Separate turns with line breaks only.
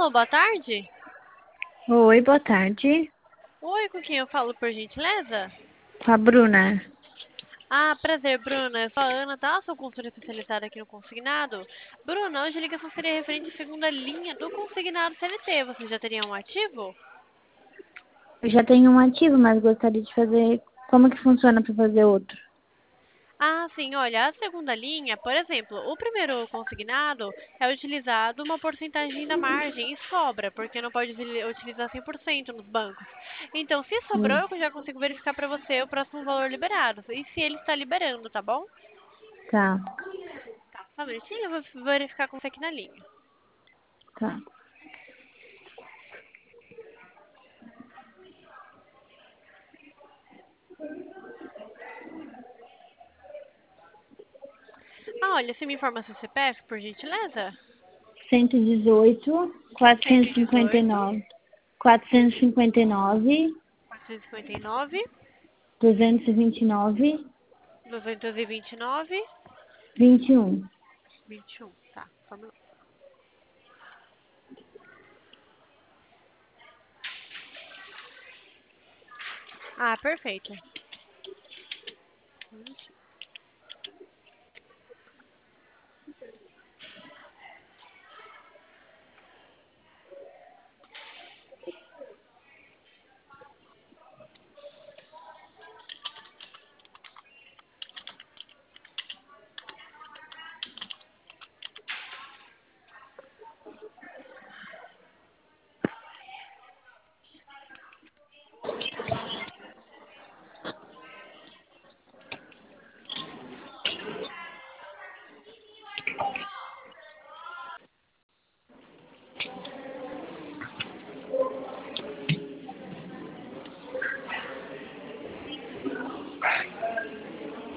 Alô, boa tarde.
Oi, boa tarde.
Oi, com quem eu falo, por gentileza?
Com a Bruna.
Ah, prazer, Bruna. Eu sou a Ana, tá? Sou consultora especializada aqui no Consignado. Bruna, hoje a ligação seria referente à segunda linha do Consignado CLT. Você já teria um ativo?
Eu já tenho um ativo, mas gostaria de fazer. Como que funciona para fazer outro?
Ah, sim, olha, a segunda linha, por exemplo, o primeiro consignado é utilizado uma porcentagem da margem e sobra, porque não pode utilizar 100% nos bancos. Então, se sobrou,
Hum,
eu já consigo verificar para você o próximo valor liberado. E se ele está liberando, tá bom?
tá,
Tá, só um minutinho, eu vou verificar com você aqui na linha.
tá.
Ah, olha, você me informa seu CPF, por gentileza?
118,
118,
459, 459,
459,
229,
229,
21.
21. Tá, só um minuto. Ah, perfeito.